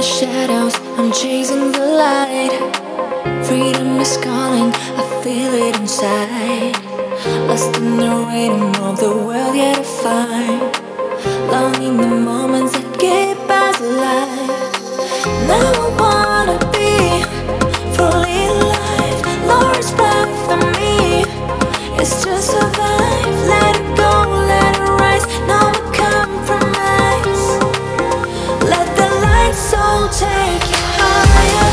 the shadows, I'm chasing the light. Freedom is calling, I feel it inside. Lost in the rhythm of the world yet to find. Longing the moments